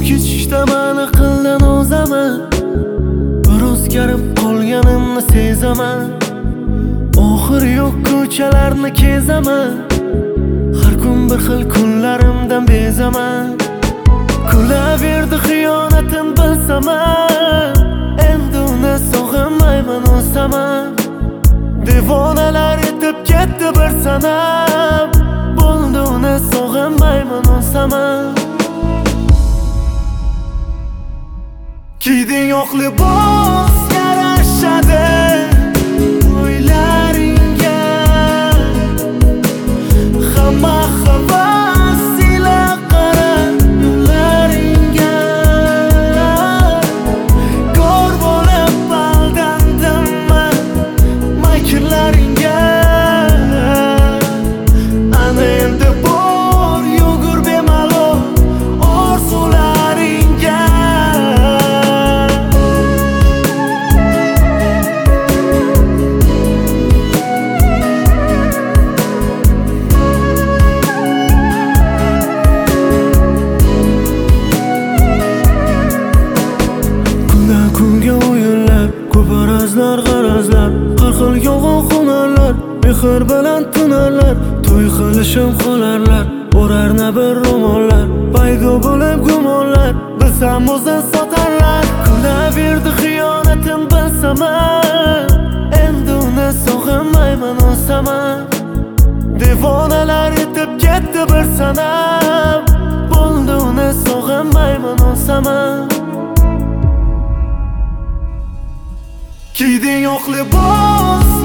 kechishda meni qildan o'zaman, bir o'zgarib qolganimni sezaman. Oxiri yo'q ko'chalarni kezaman, har kun bir xil kunlarimdan bezaman. Kulaverdi xiyonatin bilsaman, endi uni sog'inmayman o'saman. Devonalar etib ketdi bir sanam, bo'ldi uni sog'inmayman o'saman. Kiyding yo'q libos yarashadi o'ylaringga, hamma havas ila qara yo'llaringga. Ko'r bo'lib aldandimmi makrlaringga, ana endi bor yugur bemalol orzularingga. Kunga o'yinlar, ko'p arazlar, g'arazlar, har xil yolg'on hunarlar, mehr bilan tunarlar, to'y qilishim qolarlar, o'rarna bir ro'mollar, paydo bo'lib gumonlar, bilsam o'zin sotarlar. Kulaverdi xiyonatim bilsaman, endi uni sog'inmayman o'saman. Devonalar etib ketdi bir sanam, bo'ldi uni sog'inmayman o'saman. Kiyding yo'q libos